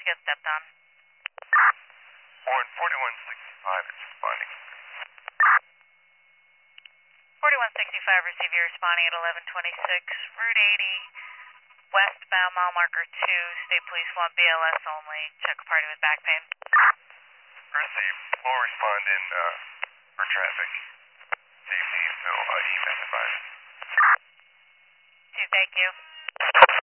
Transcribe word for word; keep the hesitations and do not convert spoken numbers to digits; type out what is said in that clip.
get stepped on. On forty-one sixty-five, it's responding. forty-one sixty-five, receive you responding at eleven twenty-six, Route eighty, westbound mile marker two, State Police one, B L S only, check a party with back pain. Received. We'll respond in uh, for traffic safety, so uh, E M S advised. Two, thank you.